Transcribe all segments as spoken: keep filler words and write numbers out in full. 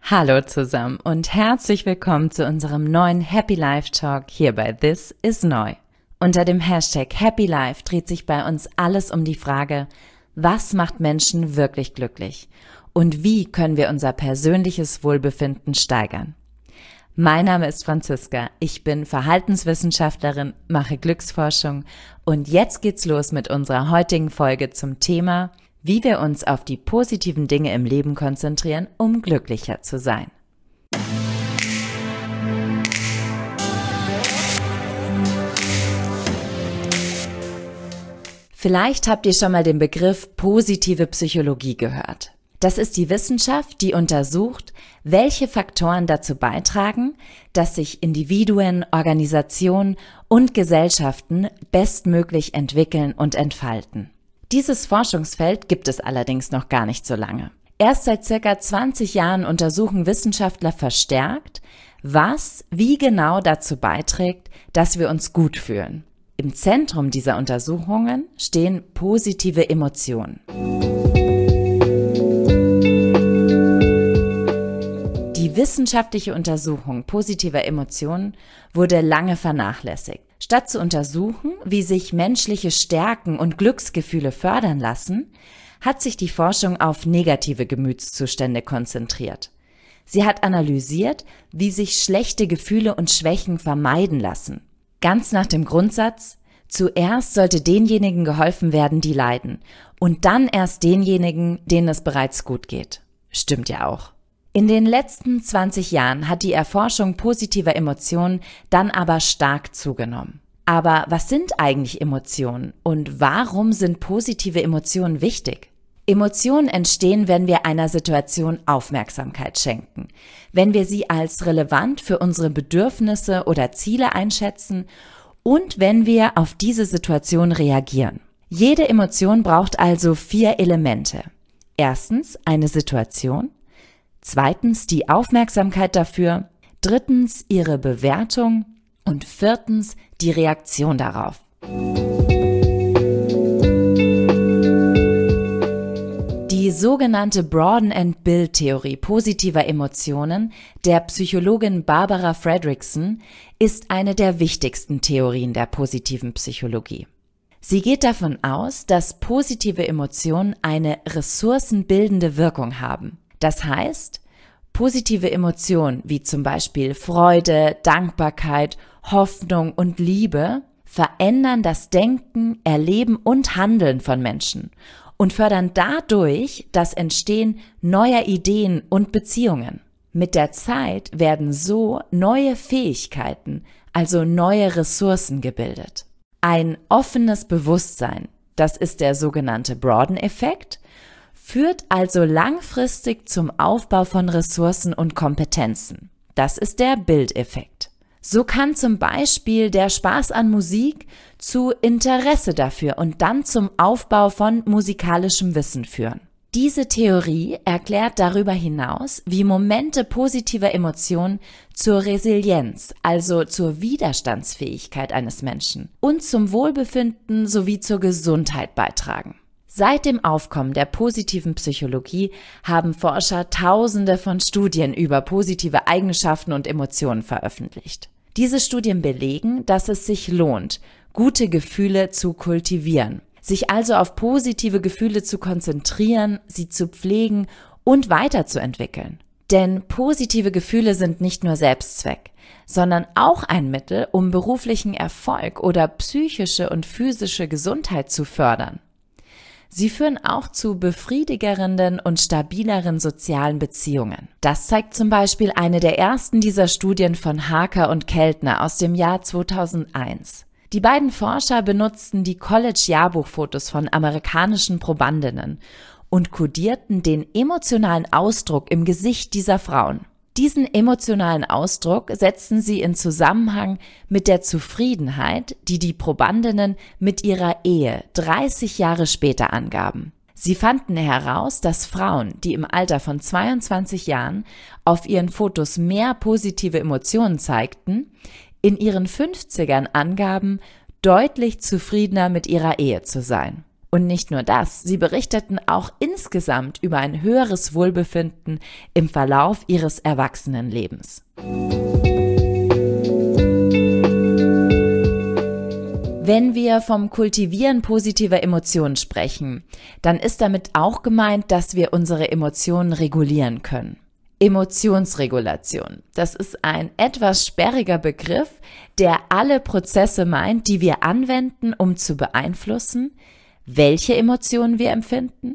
Hallo zusammen und herzlich willkommen zu unserem neuen Happy Life Talk hier bei This is Neu. Unter dem Hashtag Happy Life dreht sich bei uns alles um die Frage, was macht Menschen wirklich glücklich und wie können wir unser persönliches Wohlbefinden steigern. Mein Name ist Franziska, ich bin Verhaltenswissenschaftlerin, mache Glücksforschung und jetzt geht's los mit unserer heutigen Folge zum Thema, wie wir uns auf die positiven Dinge im Leben konzentrieren, um glücklicher zu sein. Vielleicht habt ihr schon mal den Begriff positive Psychologie gehört. Das ist die Wissenschaft, die untersucht, welche Faktoren dazu beitragen, dass sich Individuen, Organisationen und Gesellschaften bestmöglich entwickeln und entfalten. Dieses Forschungsfeld gibt es allerdings noch gar nicht so lange. Erst seit circa zwanzig Jahren untersuchen Wissenschaftler verstärkt, was wie genau dazu beiträgt, dass wir uns gut fühlen. Im Zentrum dieser Untersuchungen stehen positive Emotionen. Die wissenschaftliche Untersuchung positiver Emotionen wurde lange vernachlässigt. Statt zu untersuchen, wie sich menschliche Stärken und Glücksgefühle fördern lassen, hat sich die Forschung auf negative Gemütszustände konzentriert. Sie hat analysiert, wie sich schlechte Gefühle und Schwächen vermeiden lassen. Ganz nach dem Grundsatz, zuerst sollte denjenigen geholfen werden, die leiden, und dann erst denjenigen, denen es bereits gut geht. Stimmt ja auch. In den letzten zwanzig Jahren hat die Erforschung positiver Emotionen dann aber stark zugenommen. Aber was sind eigentlich Emotionen und warum sind positive Emotionen wichtig? Emotionen entstehen, wenn wir einer Situation Aufmerksamkeit schenken, wenn wir sie als relevant für unsere Bedürfnisse oder Ziele einschätzen und wenn wir auf diese Situation reagieren. Jede Emotion braucht also vier Elemente. Erstens eine Situation. Zweitens die Aufmerksamkeit dafür, drittens ihre Bewertung und viertens die Reaktion darauf. Die sogenannte Broaden-and-Build-Theorie positiver Emotionen der Psychologin Barbara Fredrickson ist eine der wichtigsten Theorien der positiven Psychologie. Sie geht davon aus, dass positive Emotionen eine ressourcenbildende Wirkung haben. Das heißt, positive Emotionen wie zum Beispiel Freude, Dankbarkeit, Hoffnung und Liebe verändern das Denken, Erleben und Handeln von Menschen und fördern dadurch das Entstehen neuer Ideen und Beziehungen. Mit der Zeit werden so neue Fähigkeiten, also neue Ressourcen gebildet. Ein offenes Bewusstsein, das ist der sogenannte Broaden-Effekt, führt also langfristig zum Aufbau von Ressourcen und Kompetenzen. Das ist der Bildeffekt. So kann zum Beispiel der Spaß an Musik zu Interesse dafür und dann zum Aufbau von musikalischem Wissen führen. Diese Theorie erklärt darüber hinaus, wie Momente positiver Emotionen zur Resilienz, also zur Widerstandsfähigkeit eines Menschen und zum Wohlbefinden sowie zur Gesundheit beitragen. Seit dem Aufkommen der positiven Psychologie haben Forscher Tausende von Studien über positive Eigenschaften und Emotionen veröffentlicht. Diese Studien belegen, dass es sich lohnt, gute Gefühle zu kultivieren, sich also auf positive Gefühle zu konzentrieren, sie zu pflegen und weiterzuentwickeln. Denn positive Gefühle sind nicht nur Selbstzweck, sondern auch ein Mittel, um beruflichen Erfolg oder psychische und physische Gesundheit zu fördern. Sie führen auch zu befriedigerenden und stabileren sozialen Beziehungen. Das zeigt zum Beispiel eine der ersten dieser Studien von Harker und Keltner aus dem Jahr zweitausendeins. Die beiden Forscher benutzten die College-Jahrbuchfotos von amerikanischen Probandinnen und kodierten den emotionalen Ausdruck im Gesicht dieser Frauen. Diesen emotionalen Ausdruck setzten sie in Zusammenhang mit der Zufriedenheit, die die Probandinnen mit ihrer Ehe dreißig Jahre später angaben. Sie fanden heraus, dass Frauen, die im Alter von zweiundzwanzig Jahren auf ihren Fotos mehr positive Emotionen zeigten, in ihren fünfzigern angaben, deutlich zufriedener mit ihrer Ehe zu sein. Und nicht nur das, sie berichteten auch insgesamt über ein höheres Wohlbefinden im Verlauf ihres Erwachsenenlebens. Wenn wir vom Kultivieren positiver Emotionen sprechen, dann ist damit auch gemeint, dass wir unsere Emotionen regulieren können. Emotionsregulation, das ist ein etwas sperriger Begriff, der alle Prozesse meint, die wir anwenden, um zu beeinflussen, welche Emotionen wir empfinden,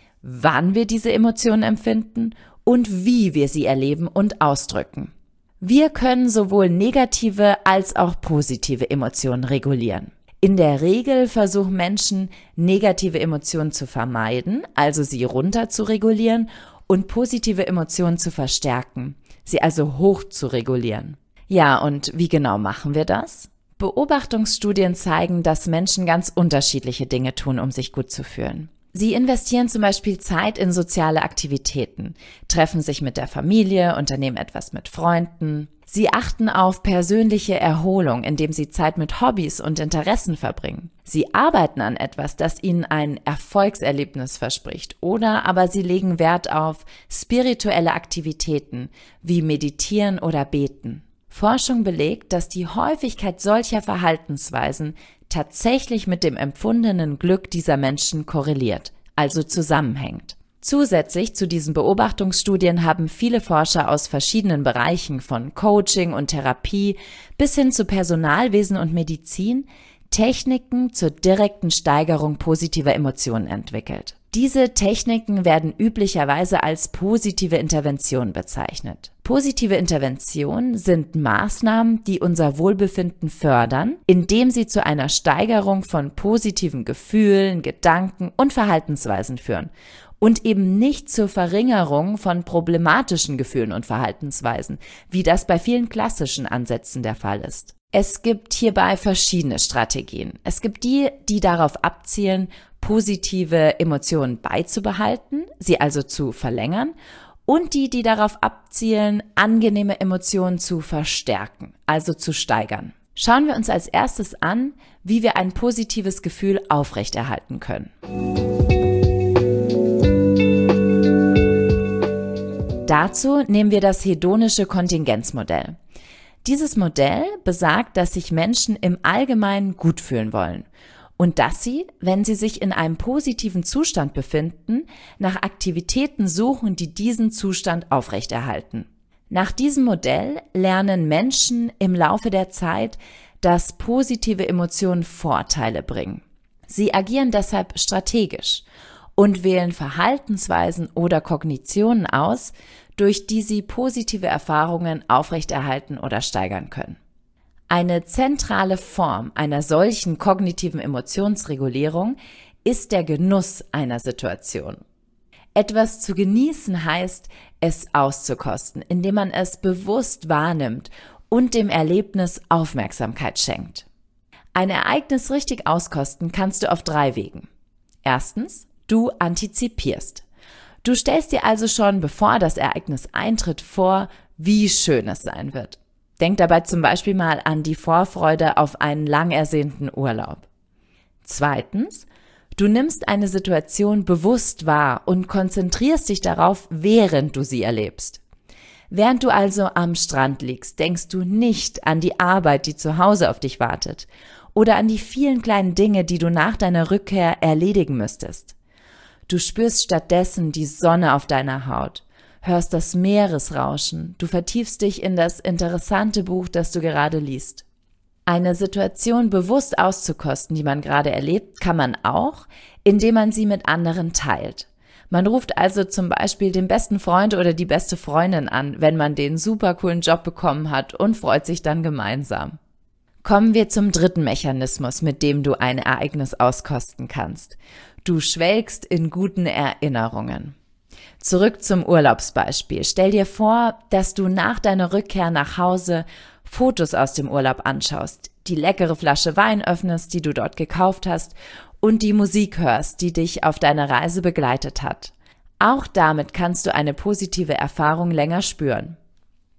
wann wir diese Emotionen empfinden und wie wir sie erleben und ausdrücken. Wir können sowohl negative als auch positive Emotionen regulieren. In der Regel versuchen Menschen, negative Emotionen zu vermeiden, also sie runter zu regulieren und positive Emotionen zu verstärken, sie also hoch zu regulieren. Ja, und wie genau machen wir das? Beobachtungsstudien zeigen, dass Menschen ganz unterschiedliche Dinge tun, um sich gut zu fühlen. Sie investieren zum Beispiel Zeit in soziale Aktivitäten, treffen sich mit der Familie, unternehmen etwas mit Freunden. Sie achten auf persönliche Erholung, indem sie Zeit mit Hobbys und Interessen verbringen. Sie arbeiten an etwas, das ihnen ein Erfolgserlebnis verspricht, oder aber sie legen Wert auf spirituelle Aktivitäten wie Meditieren oder Beten. Forschung belegt, dass die Häufigkeit solcher Verhaltensweisen tatsächlich mit dem empfundenen Glück dieser Menschen korreliert, also zusammenhängt. Zusätzlich zu diesen Beobachtungsstudien haben viele Forscher aus verschiedenen Bereichen von Coaching und Therapie bis hin zu Personalwesen und Medizin Techniken zur direkten Steigerung positiver Emotionen entwickelt. Diese Techniken werden üblicherweise als positive Intervention bezeichnet. Positive Interventionen sind Maßnahmen, die unser Wohlbefinden fördern, indem sie zu einer Steigerung von positiven Gefühlen, Gedanken und Verhaltensweisen führen und eben nicht zur Verringerung von problematischen Gefühlen und Verhaltensweisen, wie das bei vielen klassischen Ansätzen der Fall ist. Es gibt hierbei verschiedene Strategien. Es gibt die, die darauf abzielen, positive Emotionen beizubehalten, sie also zu verlängern, und die, die darauf abzielen, angenehme Emotionen zu verstärken, also zu steigern. Schauen wir uns als erstes an, wie wir ein positives Gefühl aufrechterhalten können. Dazu nehmen wir das hedonische Kontingenzmodell. Dieses Modell besagt, dass sich Menschen im Allgemeinen gut fühlen wollen und dass sie, wenn sie sich in einem positiven Zustand befinden, nach Aktivitäten suchen, die diesen Zustand aufrechterhalten. Nach diesem Modell lernen Menschen im Laufe der Zeit, dass positive Emotionen Vorteile bringen. Sie agieren deshalb strategisch und wählen Verhaltensweisen oder Kognitionen aus, durch die sie positive Erfahrungen aufrechterhalten oder steigern können. Eine zentrale Form einer solchen kognitiven Emotionsregulierung ist der Genuss einer Situation. Etwas zu genießen heißt, es auszukosten, indem man es bewusst wahrnimmt und dem Erlebnis Aufmerksamkeit schenkt. Ein Ereignis richtig auskosten kannst du auf drei Wegen. Erstens, du antizipierst. Du stellst dir also schon, bevor das Ereignis eintritt, vor, wie schön es sein wird. Denk dabei zum Beispiel mal an die Vorfreude auf einen lang ersehnten Urlaub. Zweitens, du nimmst eine Situation bewusst wahr und konzentrierst dich darauf, während du sie erlebst. Während du also am Strand liegst, denkst du nicht an die Arbeit, die zu Hause auf dich wartet, oder an die vielen kleinen Dinge, die du nach deiner Rückkehr erledigen müsstest. Du spürst stattdessen die Sonne auf deiner Haut, hörst das Meeresrauschen, du vertiefst dich in das interessante Buch, das du gerade liest. Eine Situation bewusst auszukosten, die man gerade erlebt, kann man auch, indem man sie mit anderen teilt. Man ruft also zum Beispiel den besten Freund oder die beste Freundin an, wenn man den super coolen Job bekommen hat, und freut sich dann gemeinsam. Kommen wir zum dritten Mechanismus, mit dem du ein Ereignis auskosten kannst. Du schwelgst in guten Erinnerungen. Zurück zum Urlaubsbeispiel. Stell dir vor, dass du nach deiner Rückkehr nach Hause Fotos aus dem Urlaub anschaust, die leckere Flasche Wein öffnest, die du dort gekauft hast, und die Musik hörst, die dich auf deiner Reise begleitet hat. Auch damit kannst du eine positive Erfahrung länger spüren.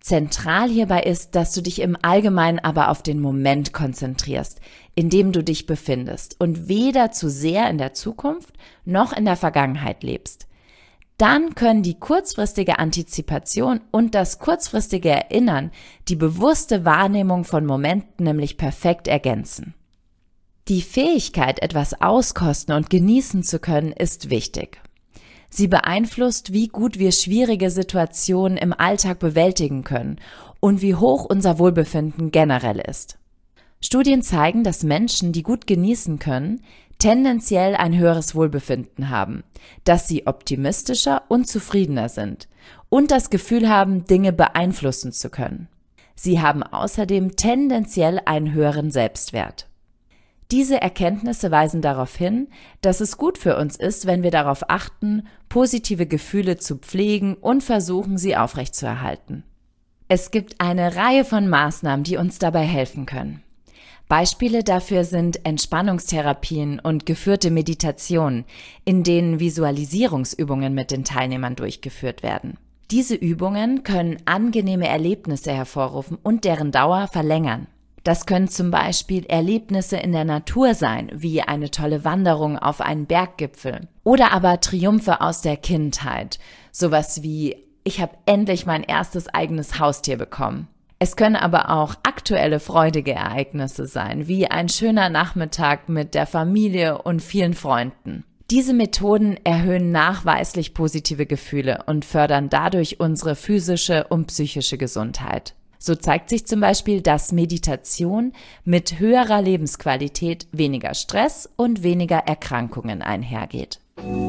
Zentral hierbei ist, dass du dich im Allgemeinen aber auf den Moment konzentrierst, in dem du dich befindest und weder zu sehr in der Zukunft noch in der Vergangenheit lebst. Dann können die kurzfristige Antizipation und das kurzfristige Erinnern die bewusste Wahrnehmung von Momenten nämlich perfekt ergänzen. Die Fähigkeit, etwas auskosten und genießen zu können, ist wichtig. Sie beeinflusst, wie gut wir schwierige Situationen im Alltag bewältigen können und wie hoch unser Wohlbefinden generell ist. Studien zeigen, dass Menschen, die gut genießen können, tendenziell ein höheres Wohlbefinden haben, dass sie optimistischer und zufriedener sind und das Gefühl haben, Dinge beeinflussen zu können. Sie haben außerdem tendenziell einen höheren Selbstwert. Diese Erkenntnisse weisen darauf hin, dass es gut für uns ist, wenn wir darauf achten, positive Gefühle zu pflegen und versuchen, sie aufrechtzuerhalten. Es gibt eine Reihe von Maßnahmen, die uns dabei helfen können. Beispiele dafür sind Entspannungstherapien und geführte Meditationen, in denen Visualisierungsübungen mit den Teilnehmern durchgeführt werden. Diese Übungen können angenehme Erlebnisse hervorrufen und deren Dauer verlängern. Das können zum Beispiel Erlebnisse in der Natur sein, wie eine tolle Wanderung auf einen Berggipfel. Oder aber Triumphe aus der Kindheit, sowas wie ich habe endlich mein erstes eigenes Haustier bekommen. Es können aber auch aktuelle freudige Ereignisse sein, wie ein schöner Nachmittag mit der Familie und vielen Freunden. Diese Methoden erhöhen nachweislich positive Gefühle und fördern dadurch unsere physische und psychische Gesundheit. So zeigt sich zum Beispiel, dass Meditation mit höherer Lebensqualität, weniger Stress und weniger Erkrankungen einhergeht.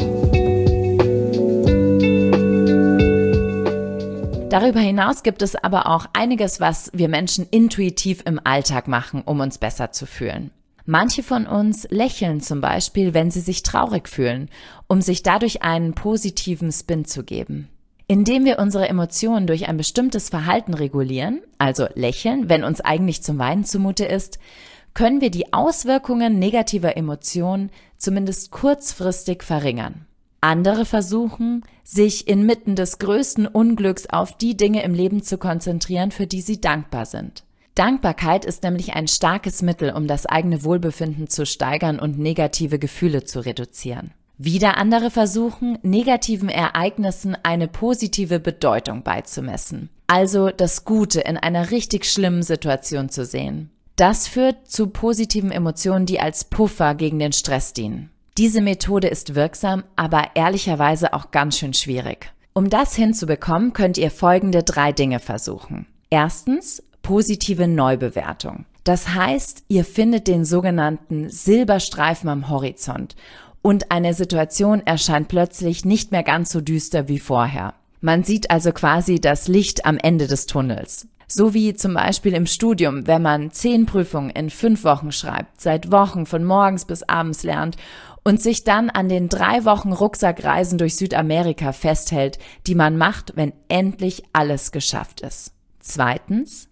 Darüber hinaus gibt es aber auch einiges, was wir Menschen intuitiv im Alltag machen, um uns besser zu fühlen. Manche von uns lächeln zum Beispiel, wenn sie sich traurig fühlen, um sich dadurch einen positiven Spin zu geben. Indem wir unsere Emotionen durch ein bestimmtes Verhalten regulieren, also lächeln, wenn uns eigentlich zum Weinen zumute ist, können wir die Auswirkungen negativer Emotionen zumindest kurzfristig verringern. Andere versuchen, sich inmitten des größten Unglücks auf die Dinge im Leben zu konzentrieren, für die sie dankbar sind. Dankbarkeit ist nämlich ein starkes Mittel, um das eigene Wohlbefinden zu steigern und negative Gefühle zu reduzieren. Wieder andere versuchen, negativen Ereignissen eine positive Bedeutung beizumessen, also das Gute in einer richtig schlimmen Situation zu sehen. Das führt zu positiven Emotionen, die als Puffer gegen den Stress dienen. Diese Methode ist wirksam, aber ehrlicherweise auch ganz schön schwierig. Um das hinzubekommen, könnt ihr folgende drei Dinge versuchen. Erstens, positive Neubewertung. Das heißt, ihr findet den sogenannten Silberstreifen am Horizont und eine Situation erscheint plötzlich nicht mehr ganz so düster wie vorher. Man sieht also quasi das Licht am Ende des Tunnels. So wie zum Beispiel im Studium, wenn man zehn Prüfungen in fünf Wochen schreibt, seit Wochen von morgens bis abends lernt und sich dann an den drei Wochen Rucksackreisen durch Südamerika festhält, die man macht, wenn endlich alles geschafft ist. Zweitens,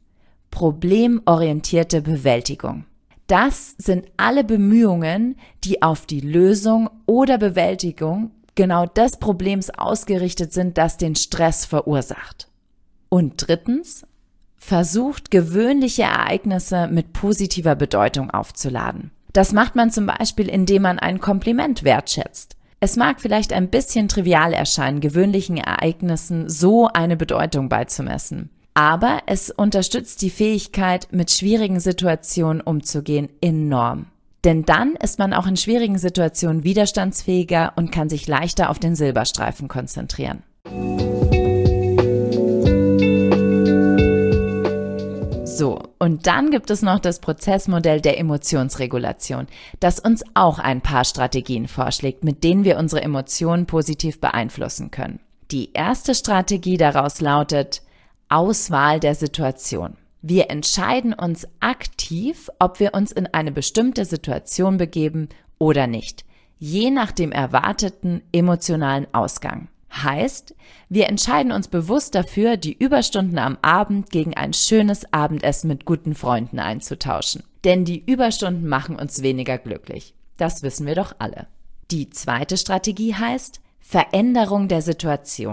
problemorientierte Bewältigung. Das sind alle Bemühungen, die auf die Lösung oder Bewältigung genau des Problems ausgerichtet sind, das den Stress verursacht. Und drittens, versucht gewöhnliche Ereignisse mit positiver Bedeutung aufzuladen. Das macht man zum Beispiel, indem man ein Kompliment wertschätzt. Es mag vielleicht ein bisschen trivial erscheinen, gewöhnlichen Ereignissen so eine Bedeutung beizumessen. Aber es unterstützt die Fähigkeit, mit schwierigen Situationen umzugehen, enorm. Denn dann ist man auch in schwierigen Situationen widerstandsfähiger und kann sich leichter auf den Silberstreifen konzentrieren. So, und dann gibt es noch das Prozessmodell der Emotionsregulation, das uns auch ein paar Strategien vorschlägt, mit denen wir unsere Emotionen positiv beeinflussen können. Die erste Strategie daraus lautet Auswahl der Situation. Wir entscheiden uns aktiv, ob wir uns in eine bestimmte Situation begeben oder nicht, je nach dem erwarteten emotionalen Ausgang. Heißt, wir entscheiden uns bewusst dafür, die Überstunden am Abend gegen ein schönes Abendessen mit guten Freunden einzutauschen. Denn die Überstunden machen uns weniger glücklich. Das wissen wir doch alle. Die zweite Strategie heißt Veränderung der Situation.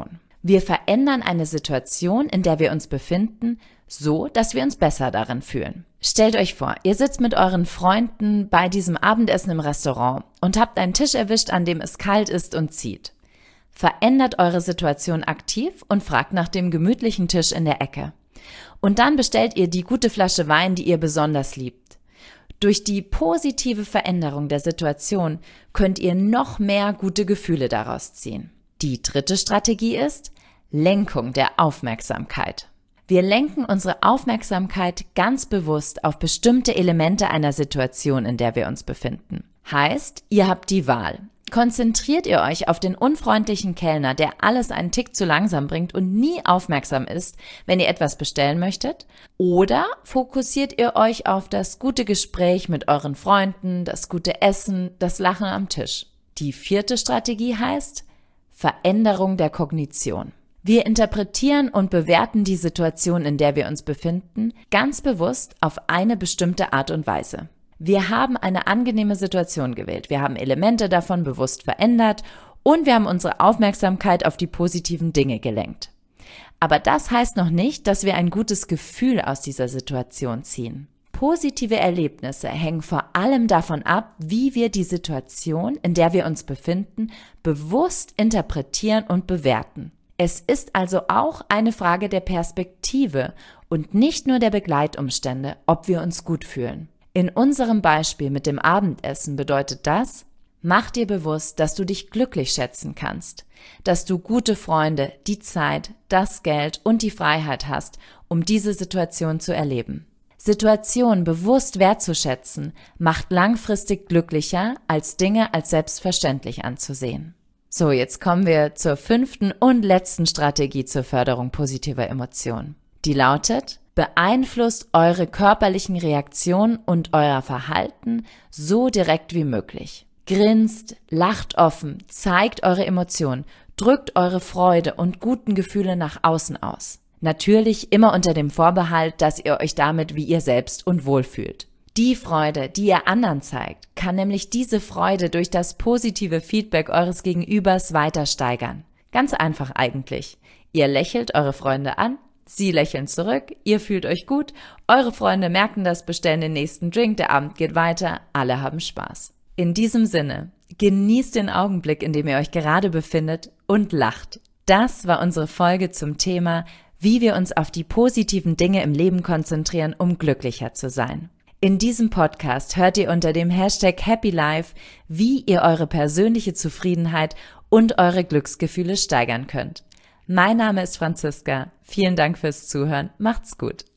Wir verändern eine Situation, in der wir uns befinden, so, dass wir uns besser darin fühlen. Stellt euch vor, ihr sitzt mit euren Freunden bei diesem Abendessen im Restaurant und habt einen Tisch erwischt, an dem es kalt ist und zieht. Verändert eure Situation aktiv und fragt nach dem gemütlichen Tisch in der Ecke. Und dann bestellt ihr die gute Flasche Wein, die ihr besonders liebt. Durch die positive Veränderung der Situation könnt ihr noch mehr gute Gefühle daraus ziehen. Die dritte Strategie ist Lenkung der Aufmerksamkeit. Wir lenken unsere Aufmerksamkeit ganz bewusst auf bestimmte Elemente einer Situation, in der wir uns befinden. Heißt, ihr habt die Wahl. Konzentriert ihr euch auf den unfreundlichen Kellner, der alles einen Tick zu langsam bringt und nie aufmerksam ist, wenn ihr etwas bestellen möchtet? Oder fokussiert ihr euch auf das gute Gespräch mit euren Freunden, das gute Essen, das Lachen am Tisch? Die vierte Strategie heißt Veränderung der Kognition. Wir interpretieren und bewerten die Situation, in der wir uns befinden, ganz bewusst auf eine bestimmte Art und Weise. Wir haben eine angenehme Situation gewählt, wir haben Elemente davon bewusst verändert und wir haben unsere Aufmerksamkeit auf die positiven Dinge gelenkt. Aber das heißt noch nicht, dass wir ein gutes Gefühl aus dieser Situation ziehen. Positive Erlebnisse hängen vor allem davon ab, wie wir die Situation, in der wir uns befinden, bewusst interpretieren und bewerten. Es ist also auch eine Frage der Perspektive und nicht nur der Begleitumstände, ob wir uns gut fühlen. In unserem Beispiel mit dem Abendessen bedeutet das, mach dir bewusst, dass du dich glücklich schätzen kannst, dass du gute Freunde, die Zeit, das Geld und die Freiheit hast, um diese Situation zu erleben. Situationen bewusst wertzuschätzen, macht langfristig glücklicher, als Dinge als selbstverständlich anzusehen. So, jetzt kommen wir zur fünften und letzten Strategie zur Förderung positiver Emotionen. Die lautet: Beeinflusst eure körperlichen Reaktionen und euer Verhalten so direkt wie möglich. Grinst, lacht offen, zeigt eure Emotionen, drückt eure Freude und guten Gefühle nach außen aus. Natürlich immer unter dem Vorbehalt, dass ihr euch damit wie ihr selbst und wohl fühlt. Die Freude, die ihr anderen zeigt, kann nämlich diese Freude durch das positive Feedback eures Gegenübers weiter steigern. Ganz einfach eigentlich. Ihr lächelt eure Freunde an, sie lächeln zurück, ihr fühlt euch gut, eure Freunde merken das, bestellen den nächsten Drink, der Abend geht weiter, alle haben Spaß. In diesem Sinne, genießt den Augenblick, in dem ihr euch gerade befindet und lacht. Das war unsere Folge zum Thema, wie wir uns auf die positiven Dinge im Leben konzentrieren, um glücklicher zu sein. In diesem Podcast hört ihr unter dem Hashtag Happy Life, wie ihr eure persönliche Zufriedenheit und eure Glücksgefühle steigern könnt. Mein Name ist Franziska. Vielen Dank fürs Zuhören. Macht's gut.